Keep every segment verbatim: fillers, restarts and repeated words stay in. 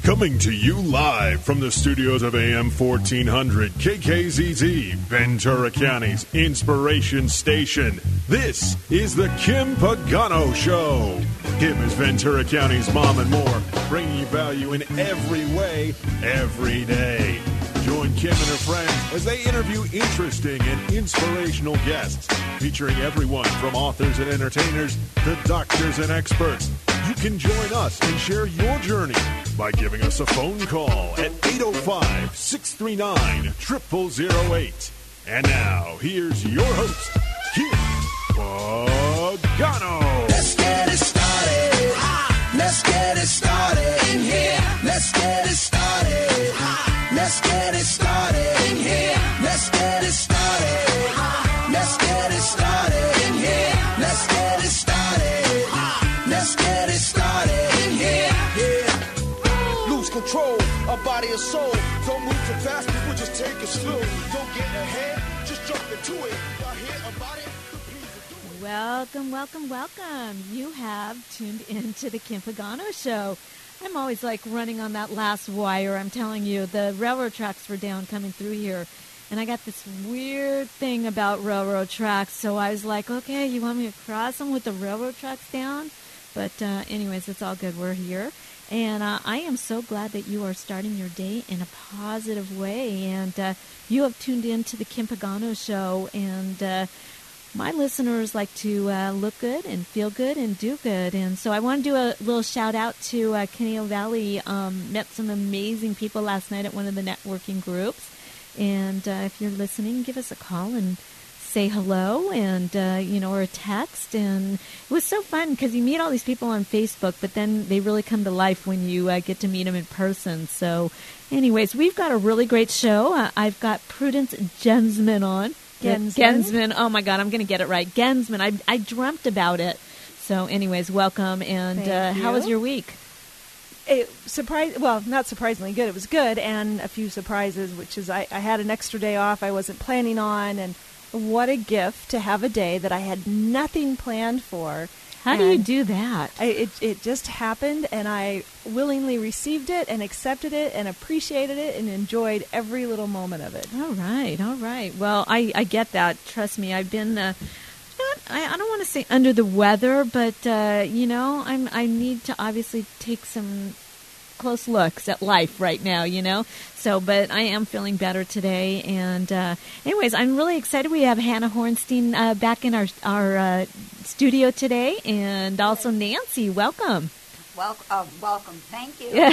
Coming to you live from the studios of A M fourteen hundred K K Z Z, Ventura County's inspiration station. This is the Kim Pagano Show. Kim is Ventura County's mom and more, bringing you value in every way, every day. Join Kim and her friends as they interview interesting and inspirational guests, featuring everyone from authors and entertainers to doctors and experts. You can join us and share your journey by giving us a phone call at eight oh five, six three nine, zero zero zero eight. And now, here's your host, Kim Pagano. Let's get it started. Let's get it started in here. Let's get it started. Let's get it started in here. Let's get it started. Let's get it started in here. Let's get it started. Let's get it started in here. Yeah. Lose control of body and soul. Don't move too fast, people just take it slow. Don't get ahead, just jump into it. Y'all hear about it? Welcome, welcome, welcome. You have tuned into the Kim Pagano Show. I'm always like running on that last wire. I'm telling you, the railroad tracks were down coming through here. And I got this weird thing about railroad tracks. So I was like, okay, you want me to cross them with the railroad tracks down? But uh, anyways, it's all good. We're here. And uh, I am so glad that you are starting your day in a positive way. And uh, you have tuned in to the Kim Pagano Show. And uh, my listeners like to uh, look good and feel good and do good. And so I want to do a little shout out to uh, Conejo Valley. Um, met some amazing people last night at one of the networking groups. And uh, if you're listening, give us a call and say hello and, uh, you know, or a text. And it was so fun because you meet all these people on Facebook, but then they really come to life when you uh, get to meet them in person. So anyways, we've got a really great show. Uh, I've got Prudence Gensman on. Gensman. Gensman. Oh, my God, I'm going to get it right. Gensman. I, I dreamt about it. So anyways, welcome. And uh, how was your week? It surprised, well, not surprisingly good. It was good, and a few surprises, which is I, I had an extra day off I wasn't planning on, and what a gift to have a day that I had nothing planned for. How and do you do that? I, it, it just happened, and I willingly received it and accepted it and appreciated it and enjoyed every little moment of it. All right, all right. Well, I, I get that. Trust me, I've been... Uh, Not, I, I don't want to say under the weather, but, uh, you know, I'm, I need to obviously take some close looks at life right now, you know. So, but I am feeling better today. And uh, anyways, I'm really excited. We have Hannah Hornstein uh, back in our, our uh, studio today. And also Nancy, welcome. Wel- uh, welcome. Thank you.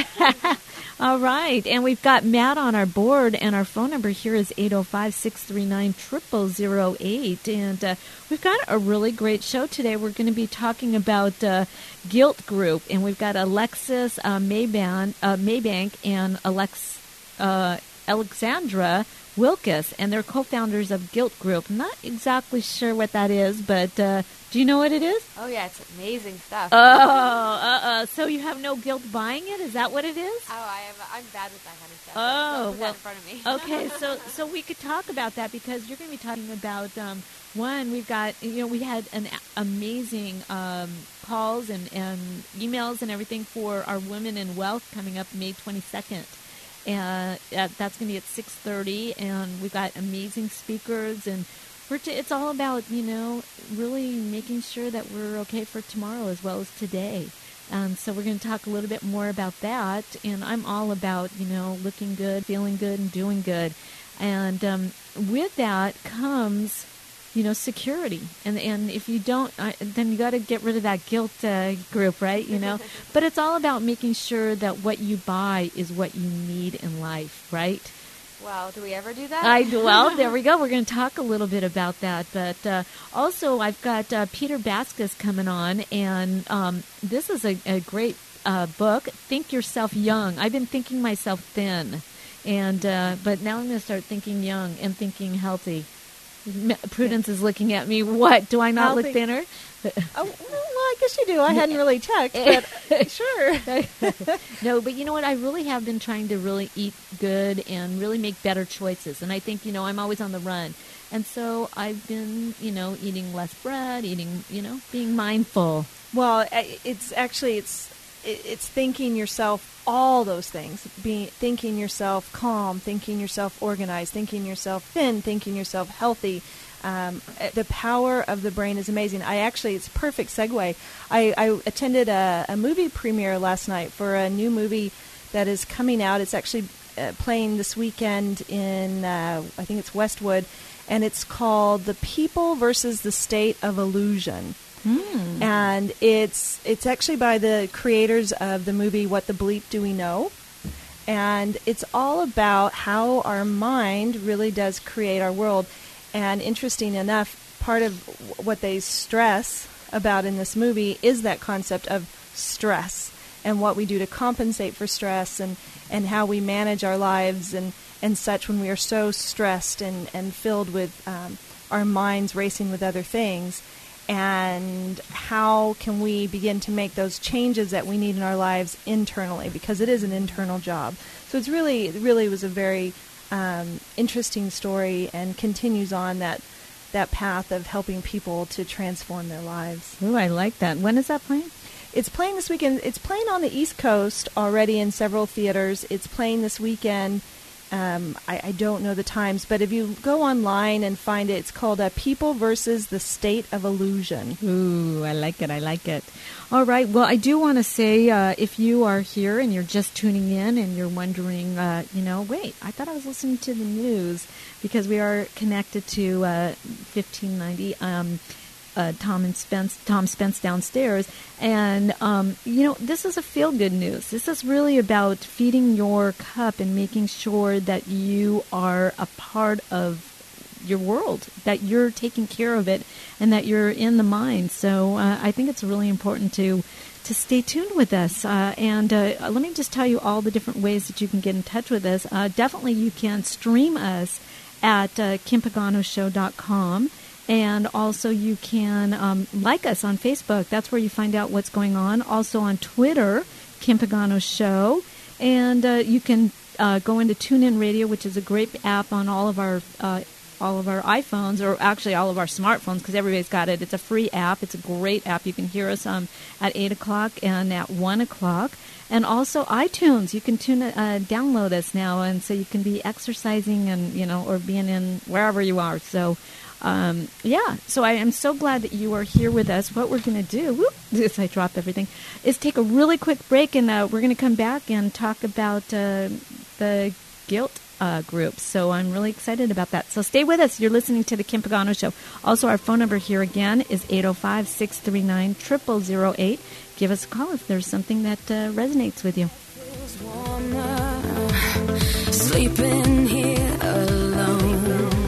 All right. And we've got Matt on our board, and our phone number here is eight oh five, six three nine, zero zero zero eight. And uh, we've got a really great show today. We're going to be talking about uh, Guilt Group, and we've got Alexis uh, Maybank, uh, Maybank and Alex, uh, Alexandra Wilkes, and they're co-founders of Guilt Group. I'm not exactly sure what that is, but uh, do you know what it is? Oh, yeah, it's amazing stuff. Oh, uh-uh. So you have no guilt buying it? Is that what it is? Oh, I have, I'm bad with that kind of stuff. Oh, Don't put well, that in front of me. Okay, so so we could talk about that because you're going to be talking about, um, one, we've got, you know, we had an a- amazing um, calls and, and emails and everything for our Women in Wealth coming up May twenty-second. And uh, that's going to be at six thirty, and we've got amazing speakers, and we're t- it's all about, you know, really making sure that we're okay for tomorrow as well as today. Um, so we're going to talk a little bit more about that, and I'm all about, you know, looking good, feeling good, and doing good. And um, with that comes, you know, security. And and if you don't, uh, then you got to get rid of that guilt uh, group, right? You know, but it's all about making sure that what you buy is what you need in life, right? Well, do we ever do that? I well, there we go. We're going to talk a little bit about that, but uh, also I've got uh, Peter Baskus coming on, and um, this is a, a great uh, book. Think Yourself Young. I've been thinking myself thin, and uh, but now I'm going to start thinking young and thinking healthy. Prudence is looking at me. What? Do I not Healthy. look thinner? Oh, well, I guess you do. I hadn't really checked, but sure. No, but you know what? I really have been trying to really eat good and really make better choices. And I think, you know, I'm always on the run. And so I've been, you know, eating less bread, eating, you know, being mindful. Well, I- it's actually, it's it, it's thinking yourself all those things, being thinking yourself calm, thinking yourself organized, thinking yourself thin, thinking yourself healthy. Um, the power of the brain is amazing. I actually, it's a perfect segue. I, I attended a, a movie premiere last night for a new movie that is coming out. It's actually uh, playing this weekend in, uh, I think it's Westwood, and it's called The People versus the State of Illusion. Mm. And it's it's actually by the creators of the movie What the Bleep Do We Know? And it's all about how our mind really does create our world. And interesting enough, part of what they stress about in this movie is that concept of stress and what we do to compensate for stress, and, and how we manage our lives and, and such when we are so stressed and, and filled with um, our minds racing with other things. And how can we begin to make those changes that we need in our lives internally, because it is an internal job. So it's really, it really was a very um, interesting story, and continues on that that path of helping people to transform their lives. Ooh, I like that. When is that playing? It's playing this weekend. It's playing on the East Coast already in several theaters. It's playing this weekend. Um, I, I don't know the times, but if you go online and find it, it's called uh, People versus the State of Illusion. Ooh, I like it. I like it. All right. Well, I do want to say, uh, if you are here and you're just tuning in and you're wondering, uh, you know, wait, I thought I was listening to the news, because we are connected to uh, fifteen ninety um Uh, Tom and Spence, Tom Spence downstairs, and um, you know, this is a feel-good news. This is really about feeding your cup and making sure that you are a part of your world, that you're taking care of it, and that you're in the mind. So uh, I think it's really important to to stay tuned with us. Uh, and uh, let me just tell you all the different ways that you can get in touch with us. Uh, definitely, you can stream us at uh, kim pagano show dot com. And also you can um, like us on Facebook. That's where you find out what's going on. Also on Twitter, Kim Pagano Show. And uh, you can uh, go into TuneIn Radio, which is a great app on all of our uh, all of our iPhones, or actually all of our smartphones, because everybody's got it. It's a free app. It's a great app. You can hear us um, at eight o'clock and at one o'clock. And also iTunes. You can tune uh, download us now, and so you can be exercising and, you know, or being in wherever you are. So Um, yeah, so I am so glad that you are here with us. What we're going to do, whoop, this I dropped everything, is take a really quick break, and uh, we're going to come back and talk about uh, the guilt uh, groups. So I'm really excited about that. So stay with us. You're listening to the Kim Pagano Show. Also, our phone number here again is eight oh five, six three nine, zero zero zero eight. Give us a call if there's something that uh, resonates with you. Sleeping here alone.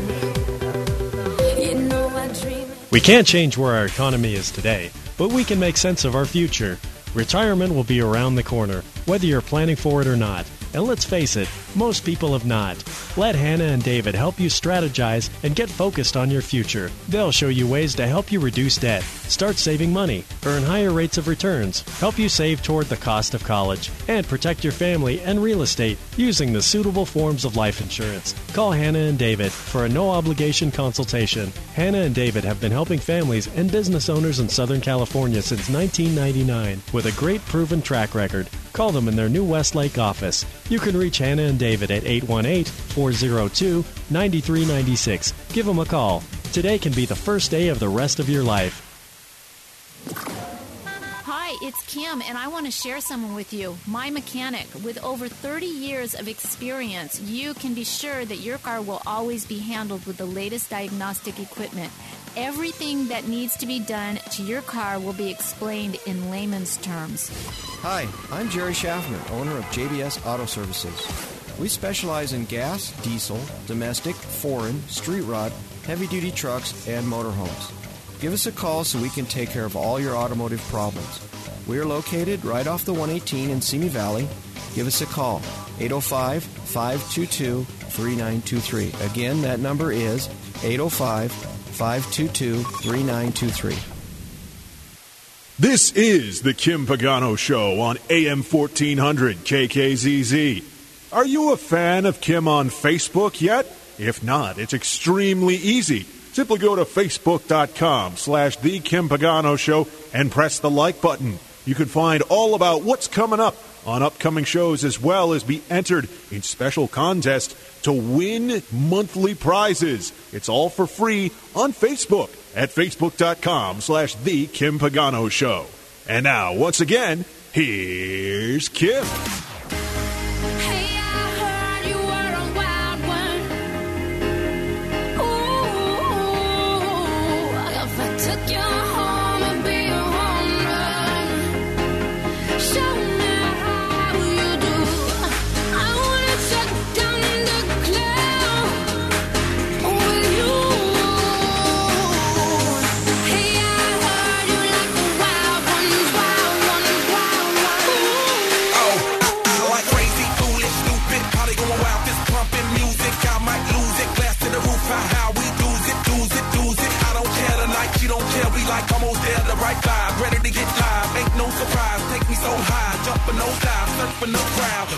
We can't change where our economy is today, but we can make sense of our future. Retirement will be around the corner, whether you're planning for it or not. And let's face it, most people have not. Let Hannah and David help you strategize and get focused on your future. They'll show you ways to help you reduce debt, start saving money, earn higher rates of returns, help you save toward the cost of college, and protect your family and real estate using the suitable forms of life insurance. Call Hannah and David for a no-obligation consultation. Hannah and David have been helping families and business owners in Southern California since nineteen ninety-nine with a great proven track record. Call them in their new Westlake office. You can reach Hannah and David at eight one eight, four oh two, nine three nine six. Give them a call. Today can be the first day of the rest of your life. Hi, it's Kim, and I want to share someone with you. My mechanic. With over thirty years of experience, you can be sure that your car will always be handled with the latest diagnostic equipment. Everything that needs to be done to your car will be explained in layman's terms. Hi, I'm Jerry Schaffner, owner of J B S Auto Services. We specialize in gas, diesel, domestic, foreign, street rod, heavy-duty trucks, and motorhomes. Give us a call so we can take care of all your automotive problems. We are located right off the one eighteen in Simi Valley. Give us a call, eight oh five, five two two, three nine two three. Again, that number is eight oh five, five two two, three nine two three. This is the Kim Pagano Show on A M fourteen hundred K K Z Z. Are you a fan of Kim on Facebook yet? If not, it's extremely easy. Simply go to facebook.com slash The Kim Pagano Show and press the like button. You can find all about what's coming up on upcoming shows, as well as be entered in special contests to win monthly prizes. It's all for free on Facebook at facebook.com slash The Kim Pagano Show. And now, once again, here's Kim. Like almost there, the right vibe, ready to get live. Ain't no surprise, take me so high, jumping no dive, surfing the crowd.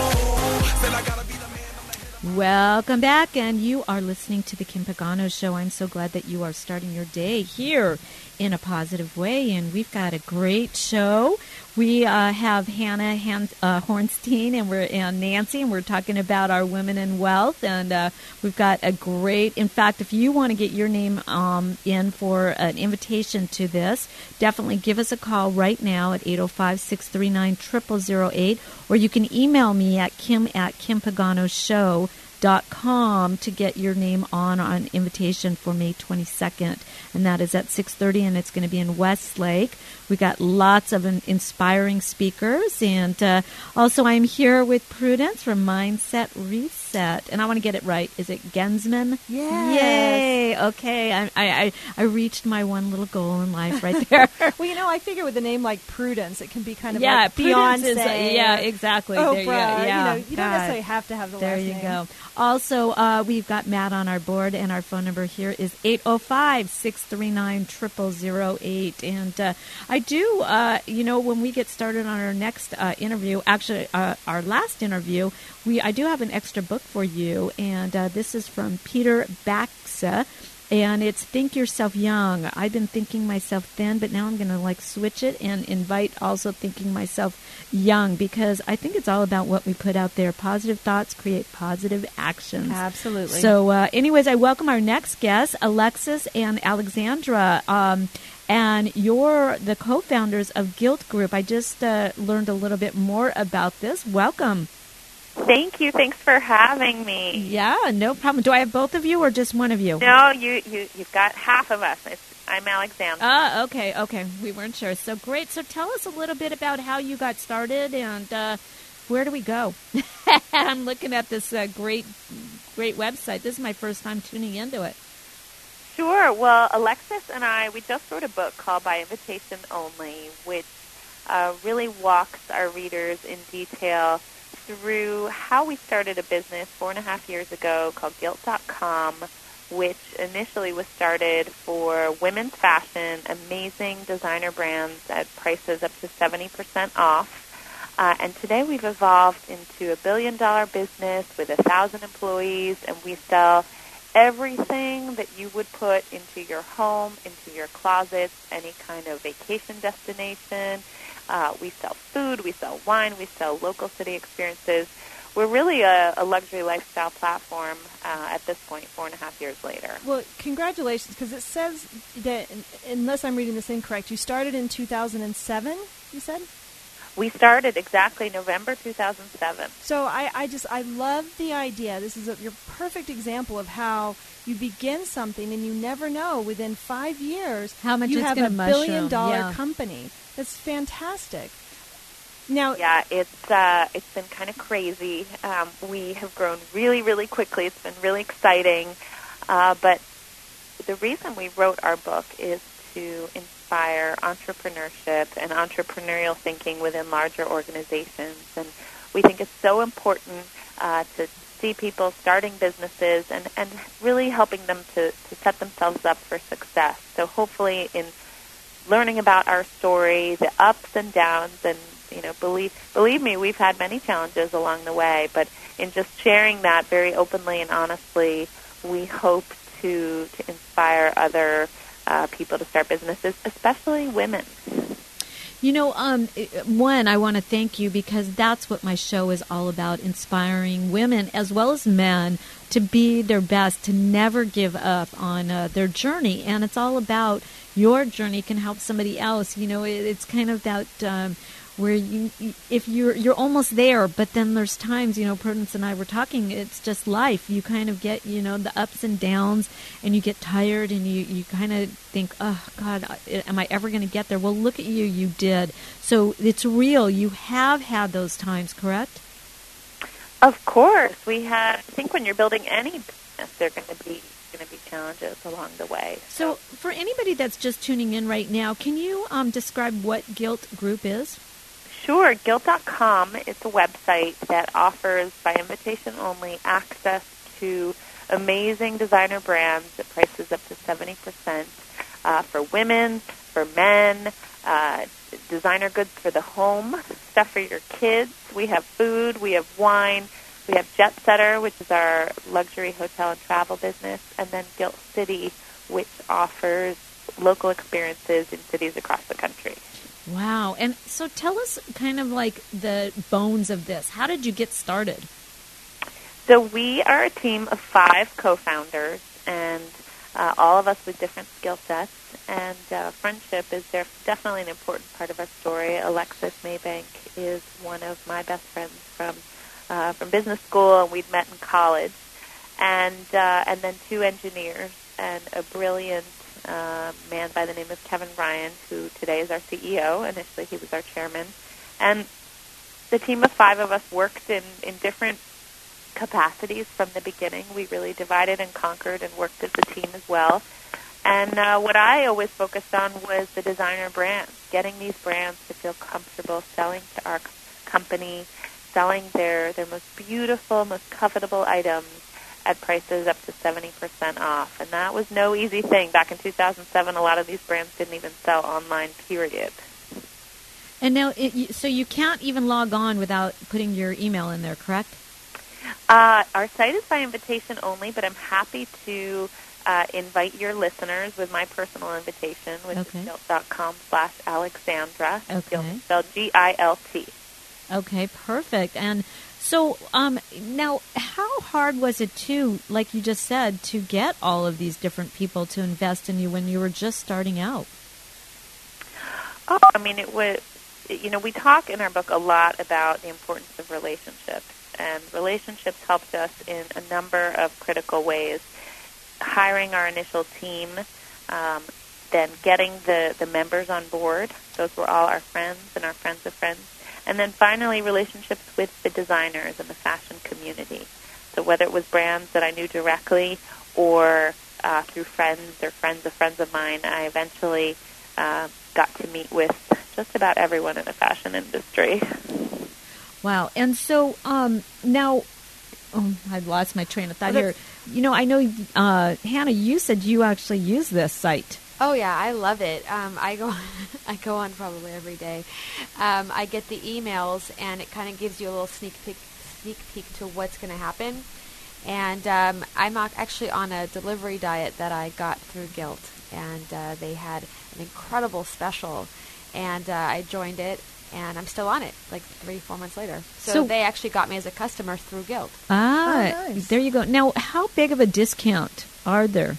Oh, said I gotta be the man. Welcome back, and you are listening to the Kim Pagano Show. I'm so glad that you are starting your day here in a positive way, and we've got a great show. We uh, have Hannah Han- uh, Hornstein and we're and Nancy, and we're talking about our women in wealth, and uh, we've got a great. In fact, if you want to get your name um, in for an invitation to this, definitely give us a call right now at eight oh five, six three nine, zero zero zero eight, or you can email me at kim at kimpaganoshow dot com to get your name on an invitation for May twenty-second, and that is at six thirty, and it's going to be in Westlake. We got lots of inspiring speakers, and uh, also I'm here with Prudence from Mindset Reset, and I want to get it right. Is it Gensman? Yes. Yay! Okay, I, I I reached my one little goal in life right there. Well, you know, I figure with a name like Prudence, it can be kind of yeah, like Prudence Beyonce. Is, uh, yeah, exactly. Oprah. There you go. Yeah, you know, you God. don't necessarily have to have the there last you name. go. Also, uh, we've got Matt on our board, and our phone number here is eight oh five, six three nine, zero zero zero eight. And uh, I do, uh, you know, when we get started on our next uh, interview, actually uh, our last interview, we I do have an extra book for you, and uh, this is from Peter Baxa. And it's Think Yourself Young. I've been thinking myself thin, but now I'm going to like switch it and invite also thinking myself young, because I think it's all about what we put out there. Positive thoughts create positive actions. Absolutely. So uh, anyways, I welcome our next guests, Alexis and Alexandra. Um, and you're the co-founders of Guilt Group. I just uh, learned a little bit more about this. Welcome. Thank you. Thanks for having me. Yeah, no problem. Do I have both of you or just one of you? No, you, you, you've got half of us. It's, I'm Alexandra. Ah, okay, okay. We weren't sure. So great. So tell us a little bit about how you got started and uh, where do we go? I'm looking at this uh, great, great website. This is my first time tuning into it. Sure. Well, Alexis and I, we just wrote a book called By Invitation Only, which uh, really walks our readers in detail through how we started a business four and a half years ago called Guilt dot com, which initially was started for women's fashion, amazing designer brands at prices up to seventy percent off. Uh, and today we've evolved into a billion-dollar business with a thousand employees, and we sell everything that you would put into your home, into your closets, any kind of vacation destination. Uh, we sell food, we sell wine, we sell local city experiences. We're really a, a luxury lifestyle platform uh, at this point, four and a half years later. Well, congratulations, because it says that, unless I'm reading this incorrect, you started in two thousand seven, you said? We started exactly November two thousand seven. So I, I just, I love the idea. This is a, your perfect example of how you begin something and you never know within five years how much you it's have gonna a mushroom. billion dollar Yeah. company. That's fantastic. Now, yeah, it's uh, it's been kind of crazy. Um, we have grown really, really quickly. It's been really exciting. Uh, but the reason we wrote our book is to inspire entrepreneurship and entrepreneurial thinking within larger organizations. And we think it's so important uh, to see people starting businesses and, and really helping them to, to set themselves up for success. So hopefully in learning about our story, the ups and downs, and you know, believe believe me, we've had many challenges along the way. But in just sharing that very openly and honestly, we hope to to inspire other uh, people to start businesses, especially women. You know, um, one, I want to thank you because that's what my show is all about, inspiring women as well as men to be their best, to never give up on uh, their journey. And it's all about your journey can help somebody else. You know, it, it's kind of that um, where you, if you're you're almost there, but then there's times, you know, Prudence and I were talking, it's just life. You kind of get, you know, the ups and downs, and you get tired, and you, you kind of think, oh, God, am I ever going to get there? Well, look at you, you did. So it's real. You have had those times, correct? Of course. We have, I think when you're building any business, there are going to be going to be challenges along the way. So for anybody that's just tuning in right now, can you um, describe what Gilt Group is? Sure. Gilt dot com is a website that offers, by invitation only, access to amazing designer brands at prices up to seventy percent uh, for women, for men, uh, designer goods for the home, stuff for your kids. We have food, we have wine, we have Jet Setter, which is our luxury hotel and travel business, and then Gilt City, which offers local experiences in cities across the country. Wow. And so tell us kind of like the bones of this. How did you get started? So we are a team of five co-founders, and uh, all of us with different skill sets, and uh, friendship is there, definitely an important part of our story. Alexis Maybank is one of my best friends from uh, from business school, and we'd met in college, and uh, and then two engineers and a brilliant uh, man by the name of Kevin Ryan, who today is our C E O. Initially, he was our chairman, and the team of five of us worked in, in different capacities from the beginning. We really divided and conquered and worked as a team as well. And uh, what I always focused on was the designer brands, getting these brands to feel comfortable selling to our company, selling their, their most beautiful, most covetable items at prices up to seventy percent off. And that was no easy thing. Back in two thousand seven, a lot of these brands didn't even sell online, period. And now, it, so you can't even log on without putting your email in there, correct? Uh, our site is by invitation only, but I'm happy to uh, invite your listeners with my personal invitation, which okay. is gilt.com slash Alexandra. Okay. Gilt spelled G I L T. Okay, perfect. And so um, now, how hard was it to, like you just said, to get all of these different people to invest in you when you were just starting out? Oh, I mean, it was, you know, we talk in our book a lot about the importance of relationships. And relationships helped us in a number of critical ways. Hiring our initial team, um, then getting the, the members on board. Those were all our friends and our friends of friends. And then finally, relationships with the designers and the fashion community. So whether it was brands that I knew directly or uh, through friends or friends of friends of mine, I eventually uh, got to meet with just about everyone in the fashion industry. Wow. And so um, now, oh, I lost my train of thought well, here. You know, I know, uh, Hannah, you said you actually use this site. Oh, yeah, I love it. Um, I go I go on probably every day. Um, I get the emails, and it kind of gives you a little sneak peek, sneak peek to what's going to happen. And um, I'm actually on a delivery diet that I got through Gilt, and uh, they had an incredible special, and uh, I joined it. And I'm still on it, like three, four months later. So, so they actually got me as a customer through Gilt. Ah, oh, nice. There you go. Now, how big of a discount are there?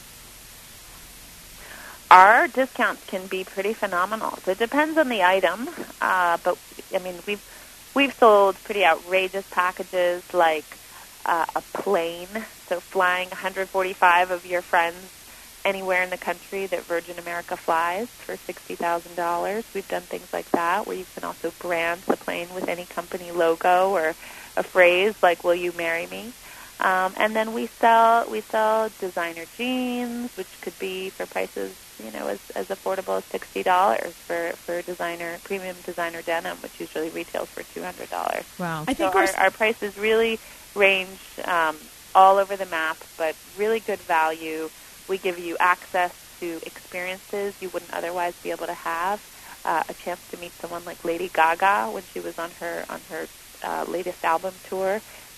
Our discounts can be pretty phenomenal. So it depends on the item, uh, but I mean we've we've sold pretty outrageous packages like uh, a plane, so flying one hundred forty-five of your friends anywhere in the country that Virgin America flies for sixty thousand dollars. We've done things like that where you can also brand the plane with any company logo or a phrase like "Will you marry me?" Um, and then we sell we sell designer jeans, which could be for prices you know as, as affordable as sixty dollars for for designer premium designer denim, which usually retails for two hundred dollars. Wow! I think so our, our prices really range um, all over the map, but really good value. We give you access to experiences you wouldn't otherwise be able to have. Uh, a chance to meet someone like Lady Gaga when she was on her on her uh, latest album tour.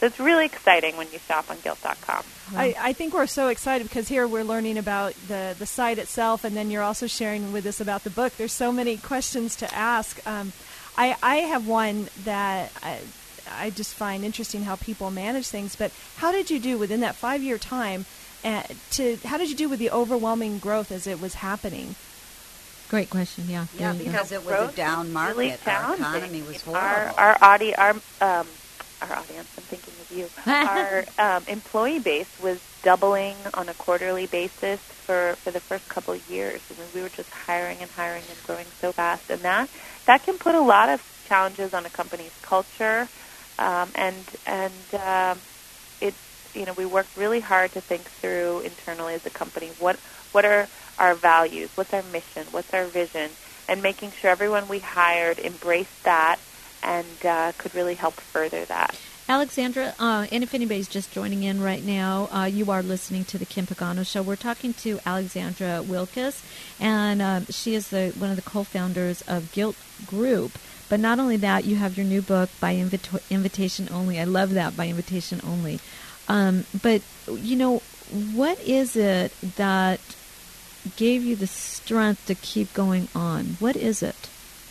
So it's really exciting when you shop on gilt dot com. I, I think we're so excited because here we're learning about the, the site itself, and then you're also sharing with us about the book. There's so many questions to ask. Um, I, I have one that I, I just find interesting how people manage things, but how did you do within that five-year time? Uh, to how did you do with the overwhelming growth as it was happening? Great question. Yeah. Yeah, There you go. because it was a down market. Really Our economy was horrible. Our our audi- our um our audience, I'm thinking of you. Our um, employee base was doubling on a quarterly basis for, for the first couple of years. I mean, we were just hiring and hiring and growing so fast, and that that can put a lot of challenges on a company's culture. Um, and and um, it's you know we worked really hard to think through internally as a company what what are our values, what's our mission, what's our vision, and making sure everyone we hired embraced that and uh, could really help further that. Alexandra, uh, and if anybody's just joining in right now, uh, you are listening to the Kim Pagano Show. We're talking to Alexandra Wilkes, and um, she is the one of the co-founders of Gilt Group. But not only that, you have your new book, By Invita- Invitation Only. I love that, By Invitation Only. Um, but, you know, what is it that gave you the strength to keep going on? What is it?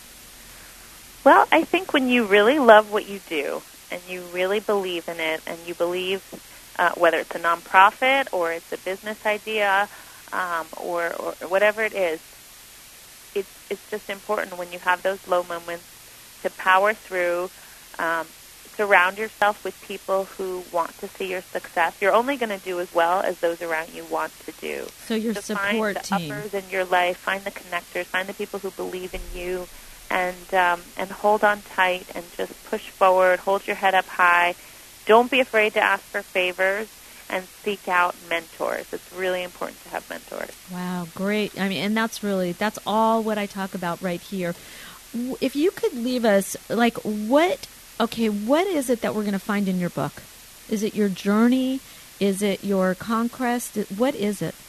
Well, I think when you really love what you do and you really believe in it and you believe, uh, whether it's a nonprofit or it's a business idea um, or, or whatever it is, it's, it's just important when you have those low moments to power through, um, surround yourself with people who want to see your success. You're only going to do as well as those around you want to do. So your so support find the team. uppers in your life, find the connectors, find the people who believe in you, and um, and hold on tight and just push forward, hold your head up high. Don't be afraid to ask for favors and seek out mentors. It's really important to have mentors. Wow, great. I mean, and that's really, that's all what I talk about right here. If you could leave us, like, what, okay, what is it that we're going to find in your book? Is it your journey? Is it your conquest? What is it?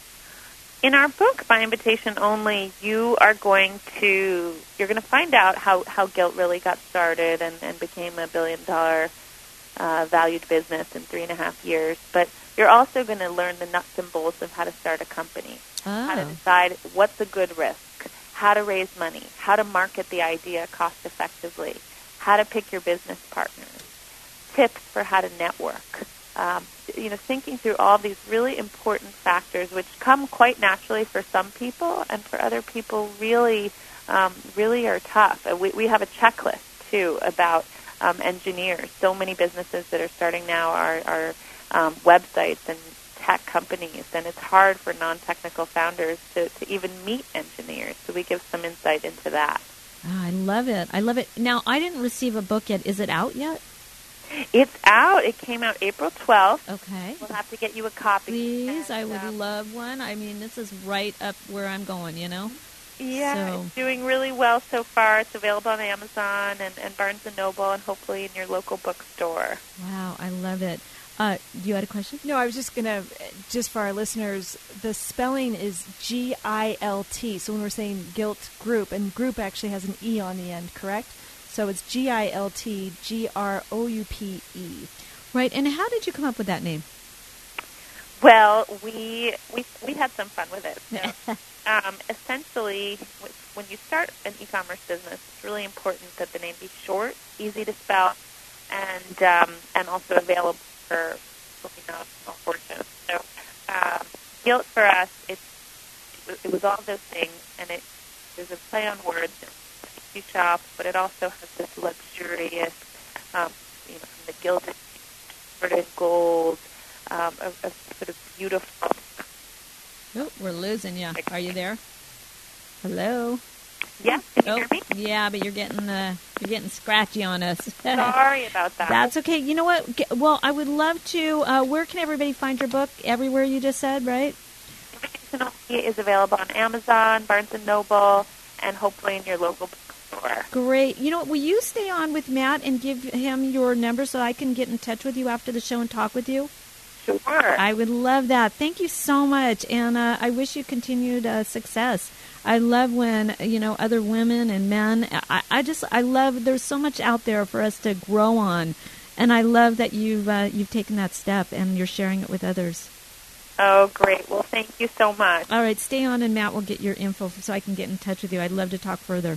In our book, By Invitation Only, you are going to, you're going to find out how, how Gilt really got started and, and became a billion-dollar uh, valued business in three and a half years. But you're also going to learn the nuts and bolts of how to start a company, oh. how to decide what's a good risk, how to raise money, how to market the idea cost-effectively, how to pick your business partners, tips for how to network. Um, you know, thinking through all of these really important factors, which come quite naturally for some people, and for other people, really, um, really are tough. Uh, we, we have a checklist too about um, engineers. So many businesses that are starting now are, are um, websites and tech companies, and it's hard for non-technical founders to, to even meet engineers. So we give some insight into that. Oh, I love it. I love it. Now, I didn't receive a book yet. Is it out yet? It's out. It came out April twelfth. Okay. We'll have to get you a copy. Please, and, I would um, love one. I mean, this is right up where I'm going, you know? Yeah, So- it's doing really well so far. It's available on Amazon and, and Barnes and Noble and hopefully in your local bookstore. Wow, I love it. Uh, you had a question? No, I was just going to, just for our listeners, the spelling is G I L T. So when we're saying Gilt Group, and group actually has an E on the end, correct? So it's G I L T G R O U P E. Right, and how did you come up with that name? Well, we we we had some fun with it. So, um, essentially, when you start an e-commerce business, it's really important that the name be short, easy to spell, and um, and also available for you know a fortune. So, um, Gilt for us, it's it was all those things, and it there's a play on words. You shop, but it also has this luxurious, um, you know, from the gilded, sort of gold, um, a, a sort of beautiful. Oh, we're losing you. Are you there? Hello? Yeah, can you Oh, hear me? yeah, but you're getting uh, you're getting scratchy on us. Sorry about that. That's okay. You know what? G- Well, I would love to. Uh, where can everybody find your book? Everywhere you just said, right? It is available on Amazon, Barnes and Noble, and hopefully in your local bookstore. Great. You know what? Will you stay on with Matt and give him your number so I can get in touch with you after the show and talk with you? Sure. I would love that. Thank you so much, and uh, I wish you continued uh, success. I love when, you know, other women and men, I, I just, I love, there's so much out there for us to grow on And I love that you've uh, you've taken that step and you're sharing it with others. Oh, great. Well, thank you so much. All right, stay on, and Matt will get your info so I can get in touch with you. I'd love to talk further.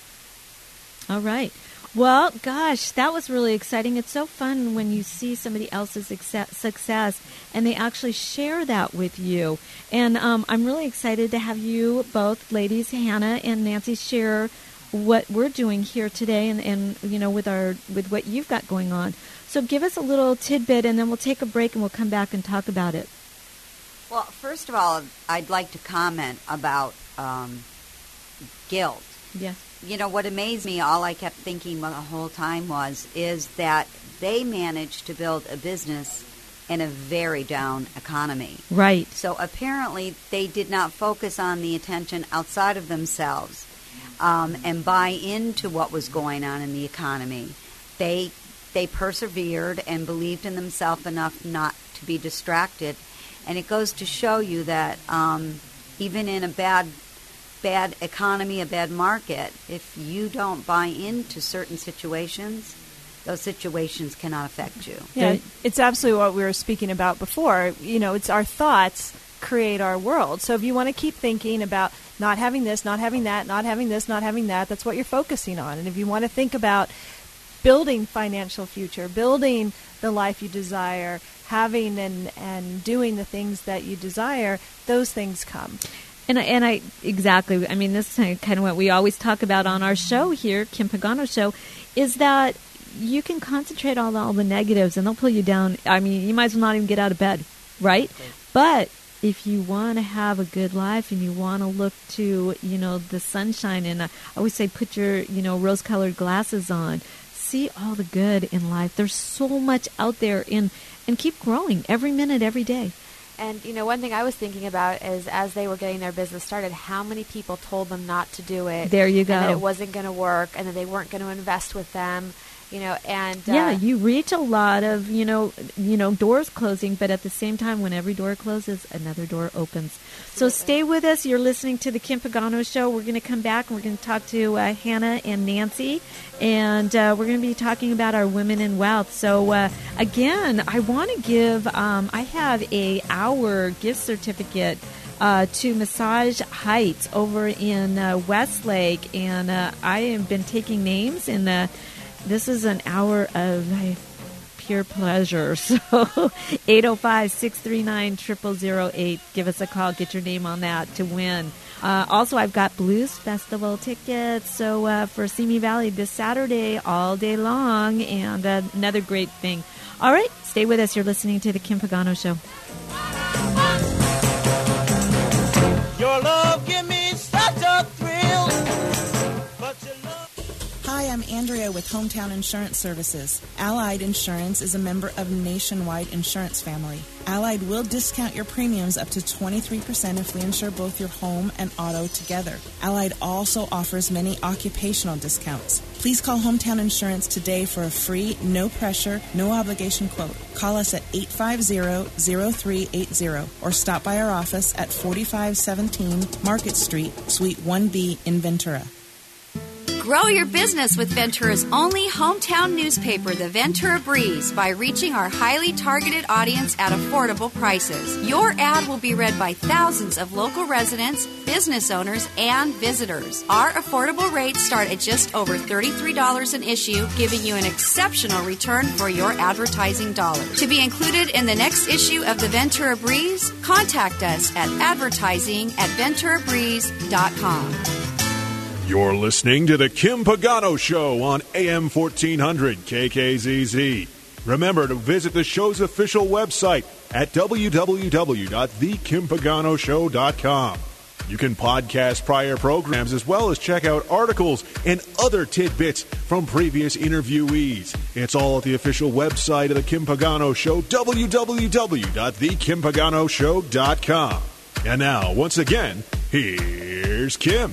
All right. Well, gosh, that was really exciting. It's so fun when you see somebody else's success and they actually share that with you. And um, I'm really excited to have you both, ladies, Hannah and Nancy, share what we're doing here today and, and you know, with our with what you've got going on. So give us a little tidbit, and then we'll take a break and we'll come back and talk about it. Well, first of all, I'd like to comment about um, guilt. Yes. You know, what amazed me, all I kept thinking the whole time was, is that they managed to build a business in a very down economy. Right. So apparently they did not focus on the attention outside of themselves um, and buy into what was going on in the economy. They they persevered and believed in themselves enough not to be distracted. And it goes to show you that um, even in a bad bad economy, a bad market, if you don't buy into certain situations, those situations cannot affect you. Yeah, it's absolutely what we were speaking about before. You know, it's our thoughts create our world. So if you want to keep thinking about not having this, not having that, not having this, not having that, that's what you're focusing on. And if you want to think about building financial future, building the life you desire, having and, and doing the things that you desire, those things come. And I, and I exactly, I mean, this is kind of what we always talk about on our show here, Kim Pagano Show, is that you can concentrate on all the negatives and they'll pull you down. I mean, you might as well not even get out of bed, right? Okay. But if you want to have a good life and you want to look to, you know, the sunshine, and I always say put your, you know, rose-colored glasses on, see all the good in life. There's so much out there, in, and keep growing every minute, every day. And, you know, one thing I was thinking about is as they were getting their business started, how many people told them not to do it. There you go. And that it wasn't going to work and that they weren't going to invest with them, you know, and... Uh, yeah, you reach a lot of, you know, you know, doors closing, but at the same time, when every door closes, another door opens. Absolutely. So stay with us. You're listening to the Kim Pagano Show. We're going to come back and we're going to talk to uh, Hannah and Nancy, and uh, we're going to be talking about our women in wealth. So, uh, again, I want to give, um, I have a hour gift certificate Uh, to Massage Heights over in uh, Westlake, and uh, I have been taking names, and uh, this is an hour of uh, pure pleasure. So eight oh five, six three nine, zero zero zero eight. Give us a call. Get your name on that to win. Uh, also, I've got Blues Festival tickets. So uh, for Simi Valley this Saturday all day long, and uh, another great thing. All right, stay with us. You're listening to the Kim Pagano Show. Your love give me such a thrill. But your love... Hi, I'm Andrea with Hometown Insurance Services. Allied Insurance is a member of Nationwide Insurance Family. Allied will discount your premiums up to twenty-three percent if we insure both your home and auto together. Allied also offers many occupational discounts. Please call Hometown Insurance today for a free, no-pressure, no-obligation quote. Call us at eight five zero, zero three eight zero or stop by our office at forty-five seventeen Market Street, Suite one B in Ventura. Grow your business with Ventura's only hometown newspaper, the Ventura Breeze, by reaching our highly targeted audience at affordable prices. Your ad will be read by thousands of local residents, business owners, and visitors. Our affordable rates start at just over thirty-three dollars an issue, giving you an exceptional return for your advertising dollars. To be included in the next issue of the Ventura Breeze, contact us at advertising at ventura breeze dot com. You're listening to the Kim Pagano Show on A M fourteen hundred K K Z Z. Remember to visit the show's official website at w w w dot the kim pagano show dot com. You can podcast prior programs as well as check out articles and other tidbits from previous interviewees. It's all at the official website of the Kim Pagano Show, w w w dot the kim pagano show dot com. And now, once again, here's Kim.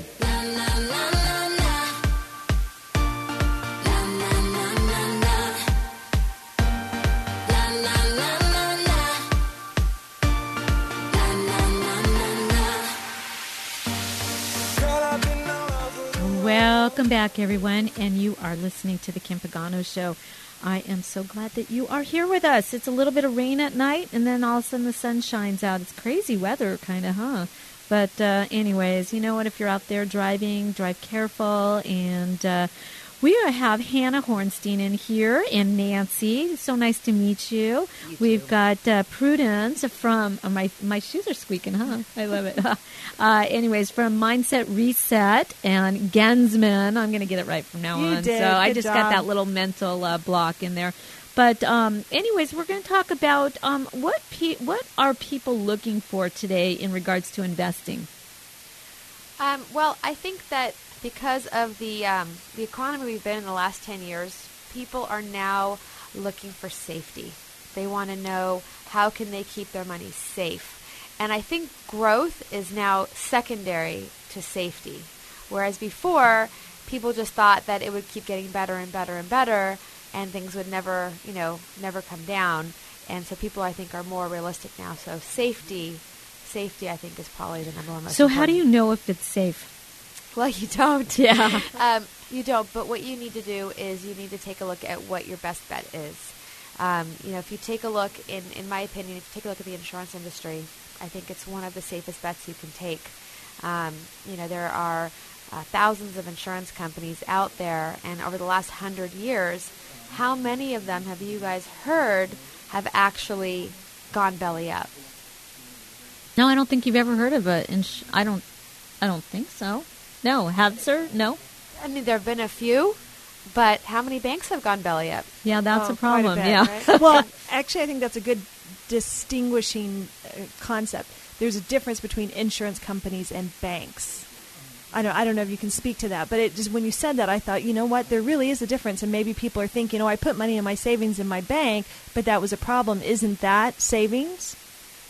Welcome back, everyone, and you are listening to the Kim Pagano Show. I am so glad that you are here with us. It's a little bit of rain at night, and then all of a sudden the sun shines out. It's crazy weather, kind of, huh? But uh, anyways, you know what? If you're out there driving, drive careful. And uh, we have Hannah Hornstein in here and Nancy. So nice to meet you. You We've too. got uh, Prudence from, oh, my my shoes are squeaking, huh? I love it. uh, anyways, from Mindset Reset and Gensman. I'm going to get it right from now You on. did. So I Good just job. got that little mental uh, block in there. But um, anyways, we're going to talk about um, what pe- what are people looking for today in regards to investing? Um, well, I think that because of the um, the economy we've been in the last ten years, people are now looking for safety. They want to know how can they keep their money safe. And I think growth is now secondary to safety. Whereas before, people just thought that it would keep getting better and better and better, and things would never, you know, never come down. And so people, I think, are more realistic now. So safety, safety, I think, is probably the number one most So how do important. you know if it's safe? Well, you don't. Yeah. um, you don't. But what you need to do is you need to take a look at what your best bet is. Um, you know, if you take a look, in, in my opinion, if you take a look at the insurance industry, I think it's one of the safest bets you can take. Um, you know, there are uh, thousands of insurance companies out there, and over the last hundred years, how many of them have you guys heard have actually gone belly up? No, I don't think you've ever heard of it. Ins- I don't. I don't think so. No, have sir? No. I mean, there have been a few, but how many banks have gone belly up? Yeah, that's Oh, a quite problem. bit, yeah. right? Well, actually, I think that's a good distinguishing uh, concept. There's a difference between insurance companies and banks. I don't, I don't know if you can speak to that, but it just when you said that, I thought, you know what, there really is a difference, and maybe people are thinking, oh, I put money in my savings in my bank, but that was a problem. Isn't that savings?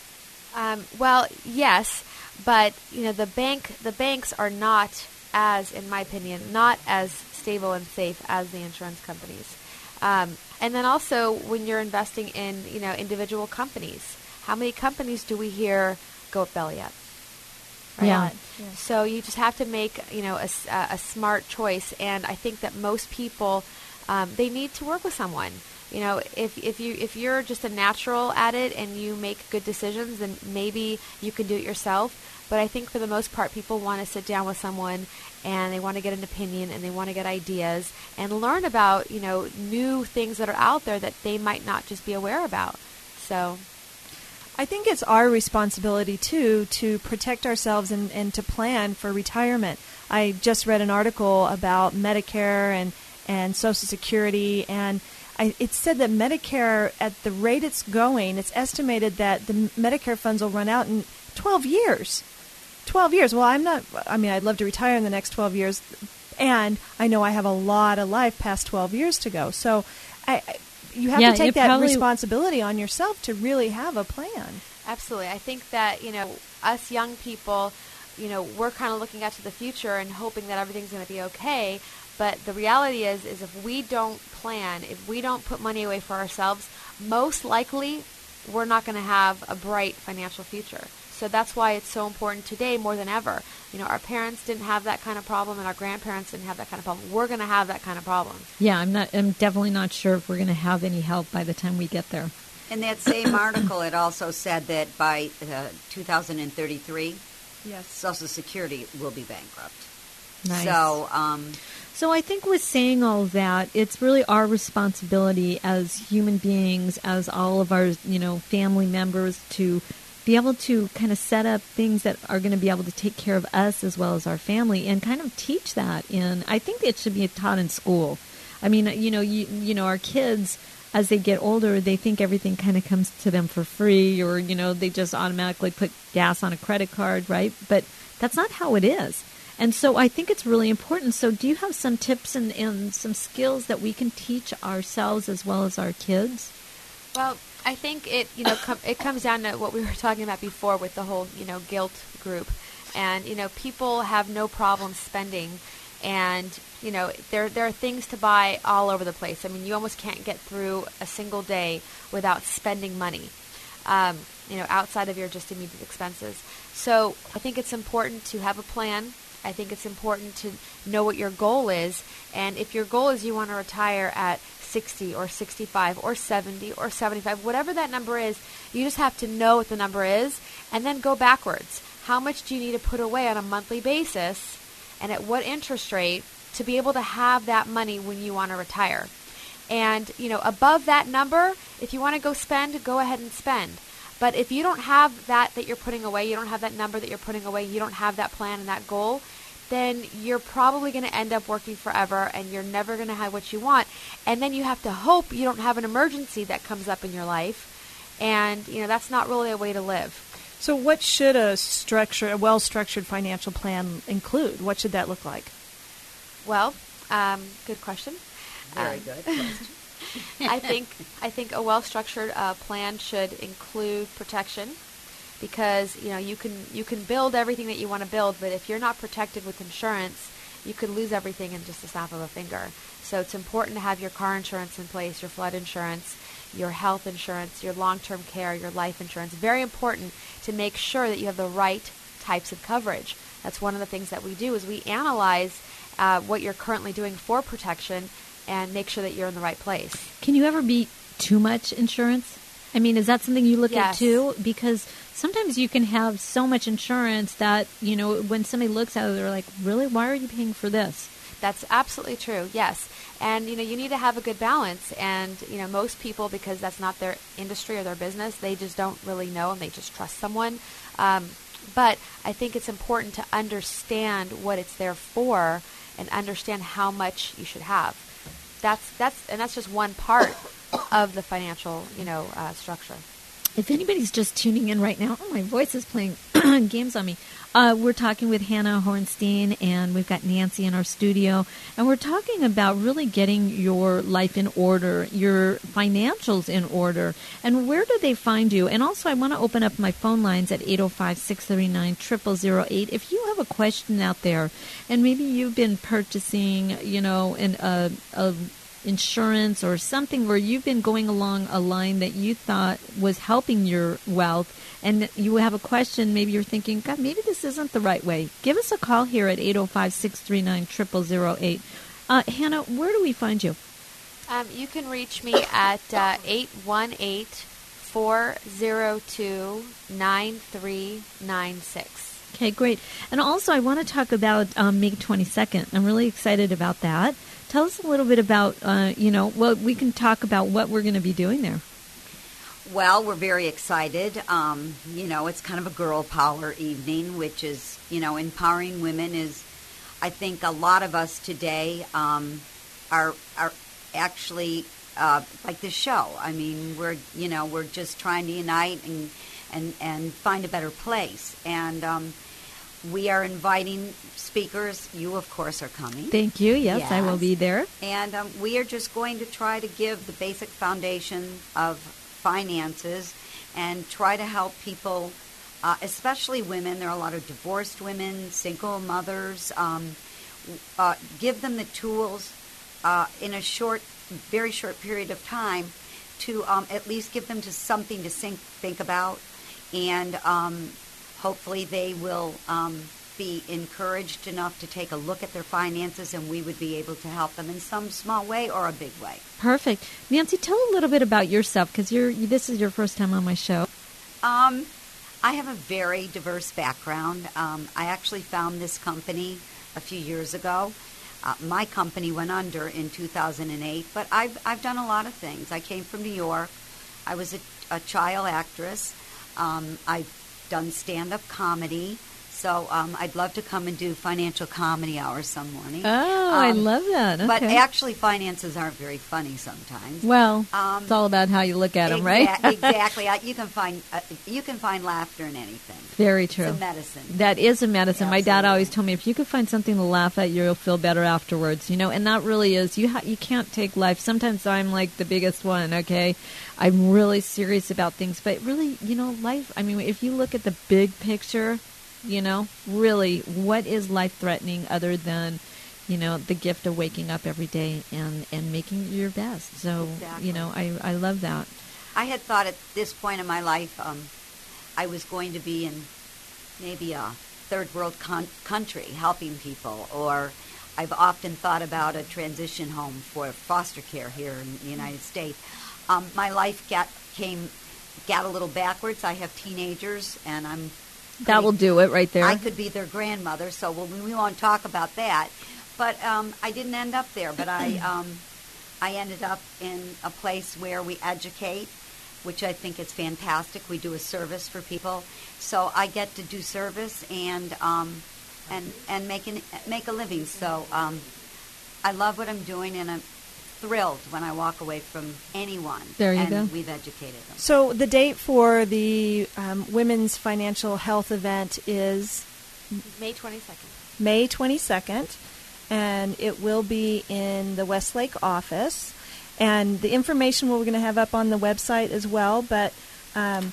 Um, well, yes, but you know the bank, the banks are not as, in my opinion, not as stable and safe as the insurance companies. Um, and then also when you're investing in, you know, individual companies, how many companies do we hear go belly up? Right? Yeah. So you just have to make, you know, a, s- a- a smart choice. And I think that most people, um, they need to work with someone. You know, if if you if you're just a natural at it and you make good decisions, then maybe you can do it yourself. But I think for the most part, people want to sit down with someone and they want to get an opinion and they want to get ideas and learn about, you know, new things that are out there that they might not just be aware about. So I think it's our responsibility, too, to protect ourselves and, and to plan for retirement. I just read an article about Medicare and, and Social Security, and I, it said that Medicare, at the rate it's going, it's estimated that the Medicare funds will run out in twelve years. twelve years. Well, I'm not, I mean, I'd love to retire in the next twelve years, and I know I have a lot of life past twelve years to go. So I, I you have Yeah, to take it that probably- responsibility on yourself to really have a plan. absolutely. I think that, you know, us young people, you know, we're kind of looking out to the future and hoping that everything's going to be okay. But the reality is, is if we don't plan, if we don't put money away for ourselves, most likely we're not going to have a bright financial future. So that's why it's so important today more than ever. You know, our parents didn't have that kind of problem, and our grandparents didn't have that kind of problem. We're going to have that kind of problem. Yeah, I'm not. I'm definitely not sure if we're going to have any help by the time we get there. In that same article, it also said that by uh, two thousand thirty-three, Yes. Social Security will be bankrupt. Nice. So, um, So I think with saying all of that, it's really our responsibility as human beings, as all of our, you know, family members, to be able to kind of set up things that are going to be able to take care of us as well as our family, and kind of teach that. And I think it should be taught in school. I mean, you know, you you know, our kids, as they get older, they think everything kind of comes to them for free, or, you know, they just automatically put gas on a credit card, right? But that's not how it is. And so I think it's really important. So do you have some tips and, and some skills that we can teach ourselves as well as our kids? Well, I think it, you know, com- it comes down to what we were talking about before with the whole, you know, guilt group. And, you know, people have no problem spending. And, you know, there there are things to buy all over the place. I mean, you almost can't get through a single day without spending money, um, you know, outside of your just immediate expenses. So I think it's important to have a plan. I think it's important to know what your goal is. And if your goal is you want to retire at sixty or sixty-five or seventy or seventy-five, whatever that number is, you just have to know what the number is and then go backwards. How much do you need to put away on a monthly basis and at what interest rate to be able to have that money when you want to retire? And, you know, above that number, if you want to go spend, go ahead and spend. But if you don't have that that you're putting away, you don't have that number that you're putting away, you don't have that plan and that goal, then you're probably going to end up working forever and you're never going to have what you want. And then you have to hope you don't have an emergency that comes up in your life. And, you know, that's not really a way to live. So what should a structure, a well-structured financial plan include? What should that look like? Well, um, good question. Very um, good question. I think I think a well-structured uh, plan should include protection, because you know you can you can build everything that you want to build, but if you're not protected with insurance, you could lose everything in just a snap of a finger. So it's important to have your car insurance in place, your flood insurance, your health insurance, your long-term care, your life insurance. Very important to make sure that you have the right types of coverage. That's one of the things that we do is we analyze uh, what you're currently doing for protection and make sure that you're in the right place. Can you ever be too much insurance? I mean, is that something you look Yes. at too? Because sometimes you can have so much insurance that, you know, when somebody looks at it, they're like, really, why are you paying for this? That's absolutely true, yes. And, you know, you need to have a good balance. And, you know, most people, because that's not their industry or their business, they just don't really know and they just trust someone. Um, but I think it's important to understand what it's there for and understand how much you should have. That's that's and that's just one part of the financial, you know, uh, structure. If anybody's just tuning in right now, oh, my voice is playing games on me. Uh, we're talking with Hannah Hornstein, and we've got Nancy in our studio, and we're talking about really getting your life in order, your financials in order, and where do they find you? And also, I want to open up my phone lines at eight oh five, six three nine, zero zero zero eight. If you have a question out there, and maybe you've been purchasing, you know, an, uh, a insurance or something where you've been going along a line that you thought was helping your wealth, and you have a question, maybe you're thinking, God, maybe this isn't the right way. Give us a call here at eight oh five, six three nine, zero zero zero eight. Uh, Hannah, where do we find you? Um, you can reach me at uh, eight one eight, four zero two, nine three nine six. Okay, great. And also, I want to talk about um, May twenty-second. I'm really excited about that. Tell us a little bit about, uh, you know, well, we can talk about what we're going to be doing there. Well, we're very excited. Um, you know, it's kind of a girl power evening, which is, you know, empowering women is, I think a lot of us today um, are are actually uh, like this show. I mean, we're, you know, we're just trying to unite and, and, and find a better place. And um, we are inviting speakers. You, of course, are coming. Thank you. Yes, yes. I will be there. And um, we are just going to try to give the basic foundation of finances and try to help people, uh, especially women. There are a lot of divorced women, single mothers. Um, uh, give them the tools uh, in a short, very short period of time to um, at least give them to something to think, think about. And um, hopefully they will um, be encouraged enough to take a look at their finances, and we would be able to help them in some small way or a big way. Perfect. Nancy, tell a little bit about yourself, because you're this is your first time on my show. Um, I have a very diverse background. Um, I actually found this company a few years ago. Uh, my company went under in two thousand eight, but I've, I've done a lot of things. I came from New York. I was a, a child actress. Um, I've done stand-up comedy. So um, I'd love to come and do financial comedy hours some morning. Oh, um, I love that. Okay. But actually, finances aren't very funny sometimes. Well, um, it's all about how you look at them, exa- right? Exactly. You can find uh, you can find laughter in anything. Very true. It's a medicine. That is a medicine. Absolutely. My dad always told me, if you could find something to laugh at, you'll feel better afterwards. You know, and that really is. You ha- you can't take life. Sometimes I'm like the biggest one. Okay, I'm really serious about things, but really, you know, life. I mean, if you look at the big picture. You know, really, what is life-threatening other than, you know, the gift of waking up every day and, and making your best? So, exactly. You know, I, I love that. I had thought at this point in my life um, I was going to be in maybe a third world con- country helping people, or I've often thought about a transition home for foster care here in the United States. Um, my life got came got a little backwards. I have teenagers, and I'm That will do it right there. I could be their grandmother, so we'll, we won't talk about that. But um, I didn't end up there. But I um, I ended up in a place where we educate, which I think is fantastic. We do a service for people, so I get to do service and um, and and make an, make a living. So um, I love what I'm doing, and I'm thrilled when I walk away from anyone. There you and go. We've educated them. So the date for the um, Women's Financial Health event is May twenty-second. May twenty-second, and it will be in the Westlake office. And the information we're going to have up on the website as well, but... Um,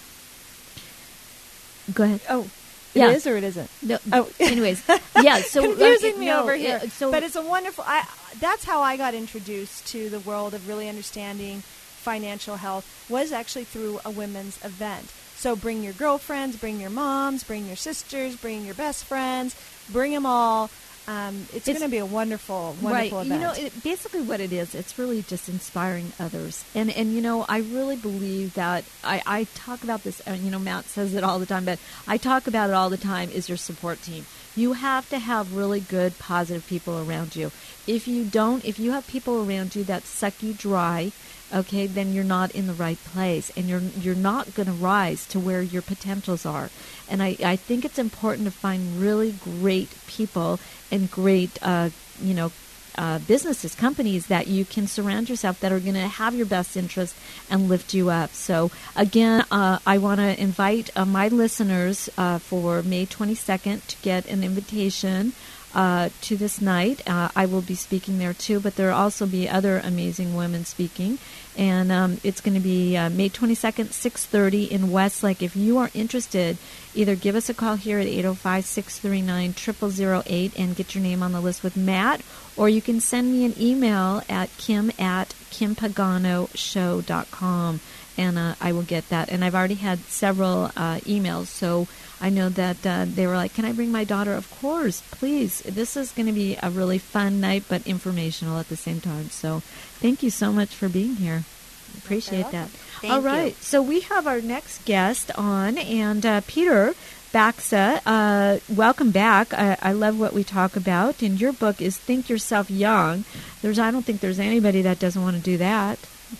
Go ahead. Oh, it Yeah. is or it isn't? No, Oh, anyways, yeah. So confusing uh, me no, over here. uh, so but it's a wonderful. I that's how I got introduced to the world of really understanding financial health, was actually through a women's event. So bring your girlfriends, bring your moms, bring your sisters, bring your best friends, bring them all. Um, it's, It's- going to be a wonderful, wonderful right. event. You know, it, basically what it is, it's really just inspiring others. And, and you know, I really believe that I, I talk about this, and, you know, Matt says it all the time, but I talk about it all the time, is your support team. You have to have really good, positive people around you. If you don't, if you have people around you that suck you dry, okay, then you're not in the right place, and you're you're not going to rise to where your potentials are. And I, I think it's important to find really great people and great, uh, you know, uh, businesses, companies that you can surround yourself that are going to have your best interest and lift you up. So again, uh, I want to invite uh, my listeners uh, for May twenty-second to get an invitation Uh, to this night. Uh, I will be speaking there too, but there will also be other amazing women speaking. And um, it's going to be uh, May twenty-second, six thirty in Westlake. If you are interested, either give us a call here at eight oh five, six three nine, zero zero zero eight and get your name on the list with Matt, or you can send me an email at kim at kim pagano show dot com, and uh, I will get that. And I've already had several uh, emails, so I know that uh, they were like, can I bring my daughter? Of course, please. This is going to be a really fun night, but informational at the same time. So thank you so much for being here. Appreciate that. Thank All right. you. So we have our next guest on, and uh, Peter Baxa, uh, welcome back. I, I love what we talk about. And your book is Think Yourself Young. There's, I don't think there's anybody that doesn't want to do that.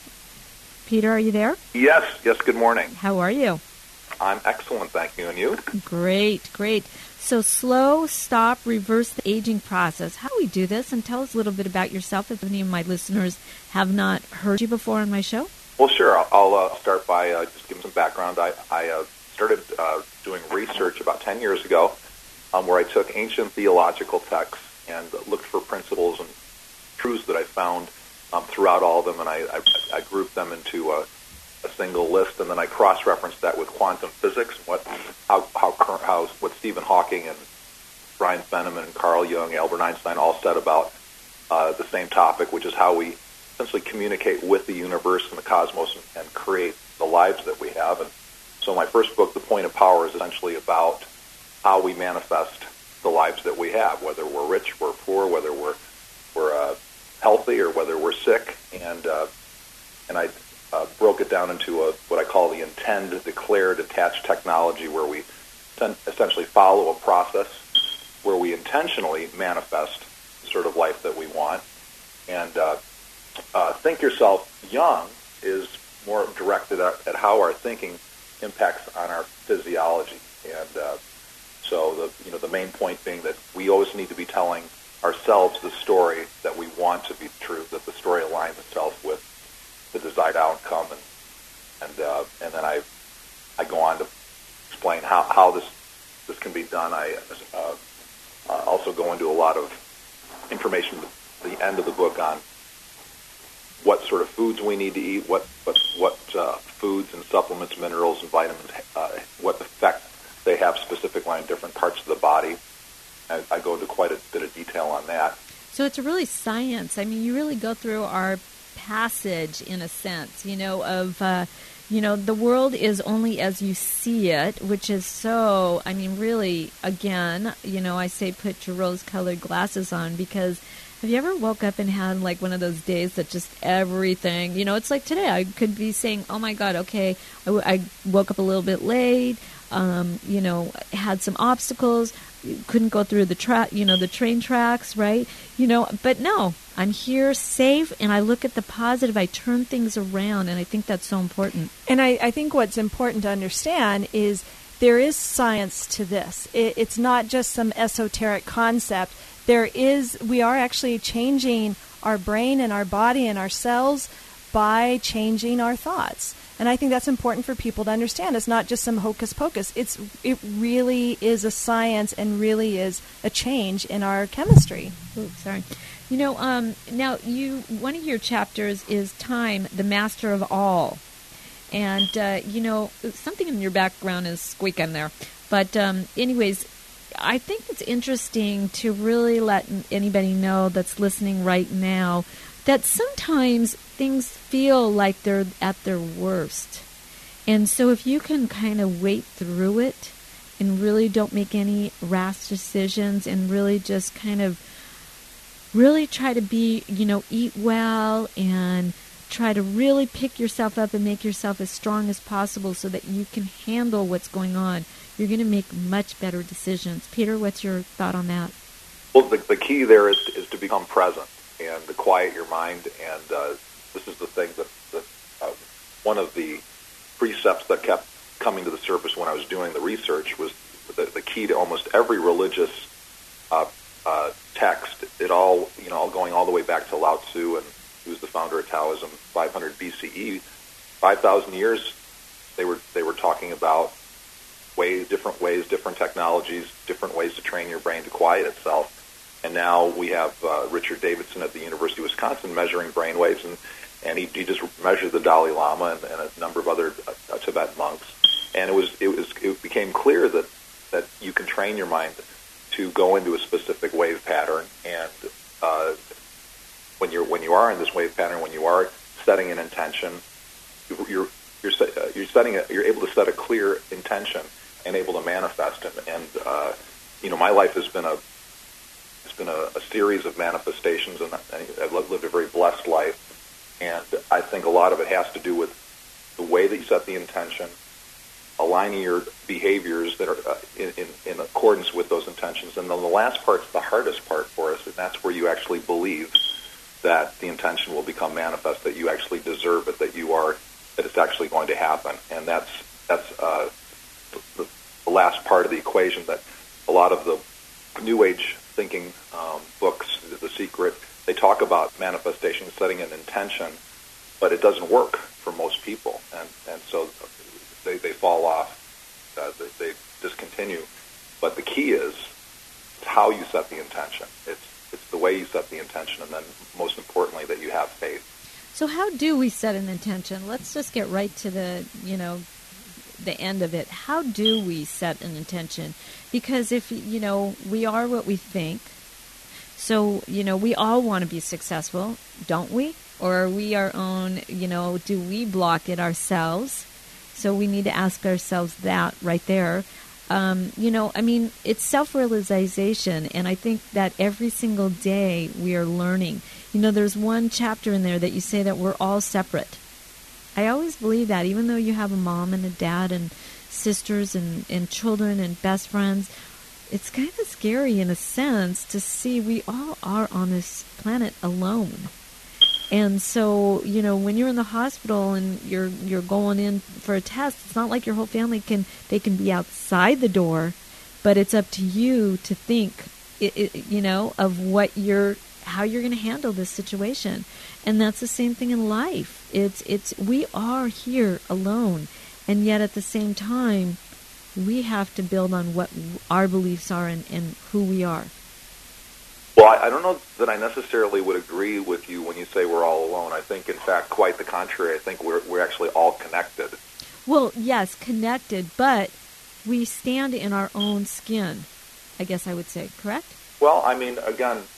Peter, are you there? Yes, yes, good morning. How are you? I'm excellent, thank you. And you? Great, great. So slow, stop, reverse the aging process. How do we do this? And tell us a little bit about yourself if any of my listeners have not heard you before on my show. Well, sure. I'll, I'll uh, start by uh, just giving some background. I, I uh, started uh, doing research about ten years ago um, where I took ancient theological texts and looked for principles and truths that I found um, throughout all of them, and I, I, I grouped them into a, a single list, and then I cross-referenced that with quantum physics, what how how, how what Stephen Hawking and Brian Feynman and Carl Jung, Albert Einstein all said about uh, the same topic, which is how we essentially communicate with the universe and the cosmos and, and create the lives that we have. And so my first book, The Point of Power, is essentially about how we manifest the lives that we have, whether we're rich, we're poor, whether we're we're uh, healthy, or whether we're sick. And uh, and I uh, broke it down into a, what I call the intend, declare, detach technology, where we ten- essentially follow a process where we intentionally manifest the sort of life that we want. And uh, uh, Think Yourself Young is more directed at, at how our thinking impacts on our physiology. And uh, so the you know the main point being that we always need to be telling ourselves the story that we want to be true, that the story aligns itself with the desired outcome, and and uh, and then I I go on to explain how, how this this can be done. I uh, uh, also go into a lot of information at the end of the book on what sort of foods we need to eat, what what what uh, foods and supplements, minerals and vitamins, uh, what effect they have specifically on different parts of the body. I, I go into quite a bit of detail on that. So it's really science. I mean, you really go through our passage, in a sense, you know, of, uh, you know, the world is only as you see it, which is so, I mean, really, again, you know, I say put your rose-colored glasses on, because have you ever woke up and had like one of those days that just everything, you know, it's like today I could be saying, oh my God, okay, I, w- I woke up a little bit late, um, you know, had some obstacles, couldn't go through the track, you know, the train tracks, right? You know, but no, I'm here safe, and I look at the positive, I turn things around, and I think that's so important. And I, I think what's important to understand is there is science to this. It, it's not just some esoteric concept. There is, we are actually changing our brain and our body and our cells by changing our thoughts. And I think that's important for people to understand. It's not just some hocus pocus. It's it really is a science and really is a change in our chemistry. Ooh, sorry. You know, um, now you one of your chapters is Time, the Master of All. And, uh, you know, something in your background is squeaking there. But um, anyways, I think it's interesting to really let anybody know that's listening right now that sometimes things feel like they're at their worst. And so if you can kind of wait through it and really don't make any rash decisions and really just kind of really try to be, you know, eat well and try to really pick yourself up and make yourself as strong as possible so that you can handle what's going on, you're going to make much better decisions. Peter, what's your thought on that? Well, the, the key there is, is to become present and to quiet your mind. And uh, this is the thing that, that uh, one of the precepts that kept coming to the surface when I was doing the research was the, the key to almost every religious uh, uh, text. It all, you know, all going all the way back to Lao Tzu, and he was the founder of Taoism, five hundred B C E. five thousand years, they were they were talking about ways, different ways, different technologies, different ways to train your brain to quiet itself. And now we have uh, Richard Davidson at the University of Wisconsin measuring brain waves, and, and he, he just measured the Dalai Lama and, and a number of other uh, Tibetan monks. And it was it was it became clear that, that you can train your mind to go into a specific wave pattern, and uh, when you're when you are in this wave pattern, when you are setting an intention, you're you're uh, you're setting a, you're able to set a clear intention and able to manifest it. And uh, you know, my life has been a it's been a, a series of manifestations, and I've lived a very blessed life. And I think a lot of it has to do with the way that you set the intention, aligning your behaviors that are uh, in, in, in accordance with those intentions. And then the last part's the hardest part for us, and that's where you actually believe that the intention will become manifest, that you actually deserve it, that you are, that it's actually going to happen. And that's that's uh, the, the last part of the equation that a lot of the New Age thinking um, books, The Secret, they talk about manifestation, setting an intention, but it doesn't work for most people, and and so they, they fall off, uh, they, they discontinue. But the key is how you set the intention. It's it's the way you set the intention, and then most importantly that you have faith. So how do we set an intention? Let's just get right to the, you know, the end of it. How do we set an intention? Because if, you know, we are what we think, so, you know, we all want to be successful, don't we? Or are we our own, you know, do we block it ourselves? So we need to ask ourselves that right there. Um, you know, I mean, it's self-realization, and I think that every single day we are learning. You know, there's one chapter in there that you say that we're all separate. I always believe that, even though you have a mom and a dad and sisters and, and children and best friends, it's kind of scary in a sense to see we all are on this planet alone. And so, you know, when you're in the hospital and you're you're going in for a test, it's not like your whole family can, they can be outside the door, but it's up to you to think, it, it, you know, of what you're, how you're going to handle this situation. And that's the same thing in life. It's it's we are here alone, and yet at the same time, we have to build on what our beliefs are and, and who we are. Well, I, I don't know that I necessarily would agree with you when you say we're all alone. I think, in fact, quite the contrary. I think we're we're actually all connected. Well, yes, connected, but we stand in our own skin, I guess I would say, correct? Well, I mean, again, the,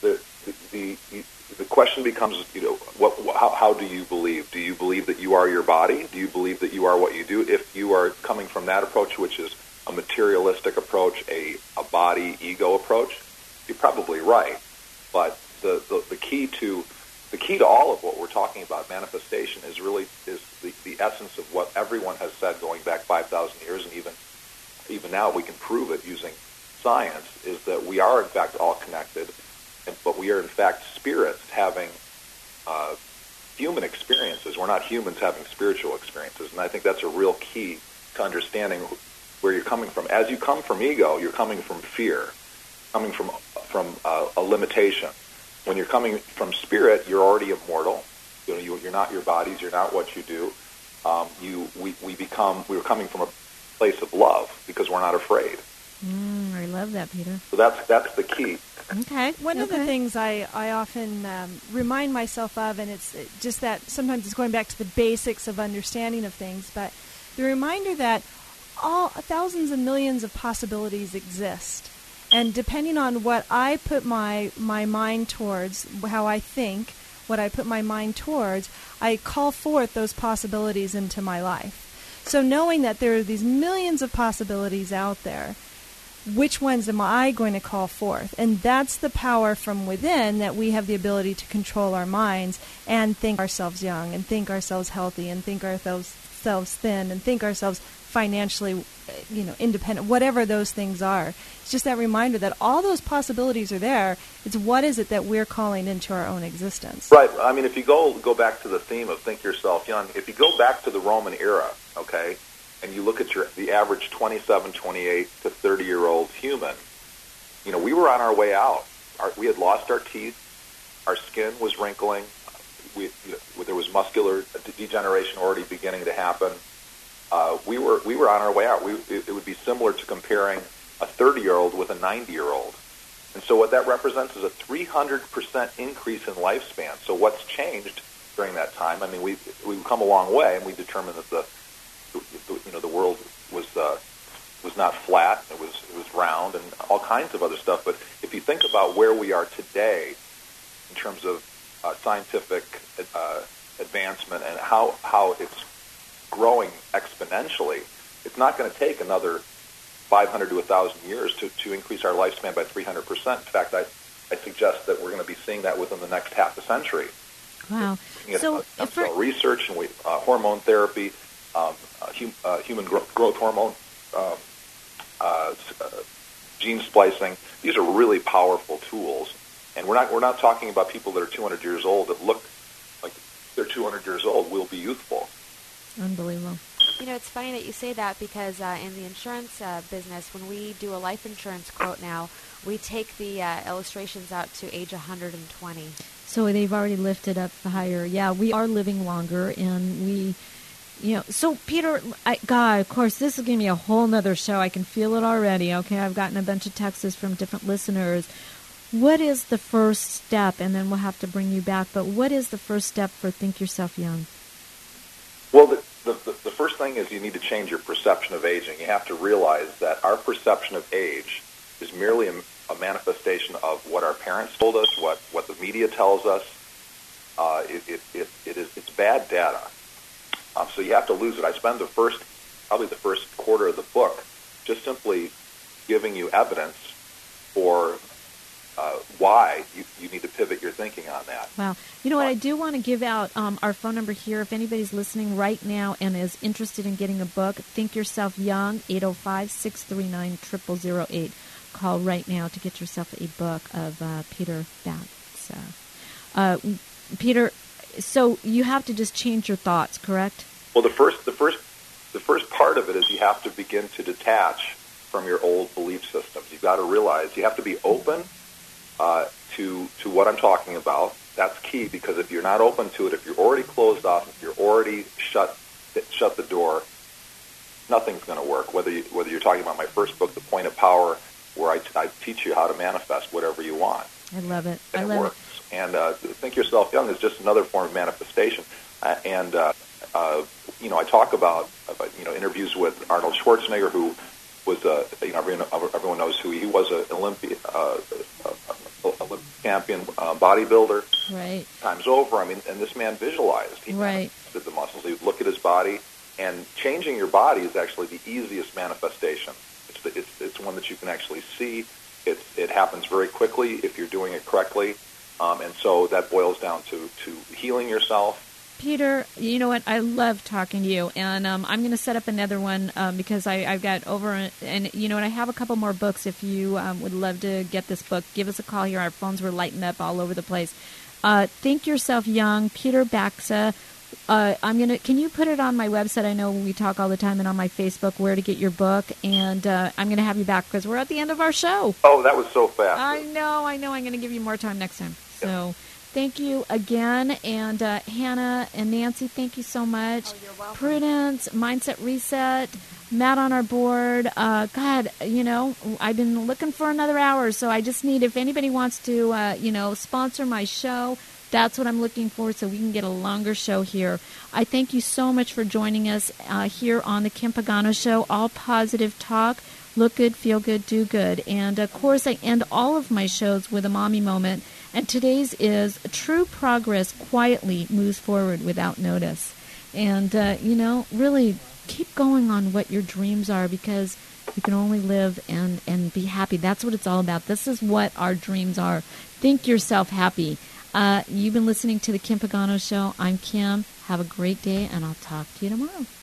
the, the the question becomes, you know, what, how, how do you believe? Do you believe that you are your body? Do you believe that you are what you do? If you are coming from that approach, which is a materialistic approach, a, a body ego approach, you're probably right. But the, the, the key to the key to all of what we're talking about, manifestation, is really is the, the essence of what everyone has said going back five thousand years, and even even now we can prove it using science, is that we are in fact all connected. But we are, in fact, spirits having uh, human experiences. We're not humans having spiritual experiences. And I think that's a real key to understanding where you're coming from. As you come from ego, you're coming from fear, coming from from uh, a limitation. When you're coming from spirit, you're already immortal. You know, you, you're not your bodies. You're not what you do. Um, you, we, we become. We were coming from a place of love because we're not afraid. Mm, I love that, Peter. So that's that's the key. Okay. One okay. of the things I, I often um, remind myself of, and it's just that sometimes it's going back to the basics of understanding of things, but the reminder that all thousands and millions of possibilities exist. And depending on what I put my, my mind towards, how I think, what I put my mind towards, I call forth those possibilities into my life. So knowing that there are these millions of possibilities out there, which ones am I going to call forth? And that's the power from within, that we have the ability to control our minds and think ourselves young and think ourselves healthy and think ourselves thin and think ourselves financially, you know, independent, whatever those things are. It's just that reminder that all those possibilities are there. It's what is it that we're calling into our own existence. Right. I mean, if you go go back to the theme of think yourself young, if you go back to the Roman era, okay, and you look at your the average twenty-seven, twenty-eight to thirty-year-old human, you know, we were on our way out. Our, we had lost our teeth. Our skin was wrinkling. We, you know, there was muscular degeneration already beginning to happen. Uh, we were we were on our way out. We, it, it would be similar to comparing a thirty-year-old with a ninety-year-old. And so what that represents is a three hundred percent increase in lifespan. So what's changed during that time? I mean, we've, we've come a long way, and we determined that the you know, the world was uh, was not flat; it was it was round, and all kinds of other stuff. But if you think about where we are today, in terms of uh, scientific uh, advancement and how how it's growing exponentially, it's not going to take another five hundred to one thousand years to, to increase our lifespan by three hundred percent. In fact, I I suggest that we're going to be seeing that within the next half a century. Wow! Looking so, at uh, for research and we, uh, hormone therapy. Um, uh, hum, uh, human growth, growth hormone, um, uh, uh, gene splicing. These are really powerful tools, and we're not we're not talking about people that are two hundred years old that look like they're two hundred years old. Will be youthful. Unbelievable. You know, it's funny that you say that because uh, in the insurance uh, business, when we do a life insurance quote now, we take the uh, illustrations out to age one hundred twenty. So they've already lifted up higher. Yeah, we are living longer, and we. You know, so Peter, I, God, of course, this is going to be a whole nother show. I can feel it already. Okay, I've gotten a bunch of texts from different listeners. What is the first step? And then we'll have to bring you back. But what is the first step for Think Yourself Young? Well, the, the, the first thing is you need to change your perception of aging. You have to realize that our perception of age is merely a, a manifestation of what our parents told us, what, what the media tells us. Uh, it, it, it, it is, it's bad data. Um, so you have to lose it. I spend the first, probably the first quarter of the book, just simply giving you evidence for uh, why you, you need to pivot your thinking on that. Wow. You know what? I do want to give out um, our phone number here. If anybody's listening right now and is interested in getting a book, Think Yourself Young, eight oh five, six three nine, zero zero zero eight. Call right now to get yourself a book of uh, Peter Batts. Uh, uh, Peter... So you have to just change your thoughts, correct? Well, the first, the first, the first part of it is you have to begin to detach from your old belief systems. You've got to realize you have to be open uh, to to what I'm talking about. That's key, because if you're not open to it, if you're already closed off, if you're already shut shut the door, nothing's going to work. Whether you, whether you're talking about my first book, The Point of Power, where I, I teach you how to manifest whatever you want. I love it. And I it love works. it. And uh, Think Yourself Young is just another form of manifestation. Uh, and, uh, uh, you know, I talk about, about, you know, interviews with Arnold Schwarzenegger, who was, uh, you know, everyone, everyone knows who he was, an Olympian, uh, uh, Olympic champion uh, bodybuilder. Right. Times over. I mean, and this man visualized. He right. did the muscles. He would look at his body, and changing your body is actually the easiest manifestation. It's the, it's it's one that you can actually see. It it happens very quickly if you're doing it correctly, um, and so that boils down to to healing yourself. Peter, you know what? I love talking to you, and um, I'm going to set up another one um, because I, I've got over, and you know what? I have a couple more books. If you um, would love to get this book, give us a call here. Our phones were lighting up all over the place. Uh, Think Yourself Young, Peter Baxa. Uh, I'm gonna. Can you put it on my website? I know we talk all the time, and on my Facebook, where to get your book. And uh, I'm going to have you back because we're at the end of our show. Oh, that was so fast. I know. I know. I'm going to give you more time next time. So. Yeah. Thank you again, and uh, Hannah and Nancy, thank you so much. Oh, you're welcome. Prudence, Mindset Reset, Matt on our board. Uh, God, you know, I've been looking for another hour, so I just need, if anybody wants to, uh, you know, sponsor my show, that's what I'm looking for, so we can get a longer show here. I thank you so much for joining us uh, here on the Kim Pagano Show, all positive talk. Look good, feel good, do good. And, of course, I end all of my shows with a mommy moment. And today's is true progress quietly moves forward without notice. And, uh, you know, really keep going on what your dreams are because you can only live and, and be happy. That's what it's all about. This is what our dreams are. Think yourself happy. Uh, you've been listening to the Kim Pagano Show. I'm Kim. Have a great day, and I'll talk to you tomorrow.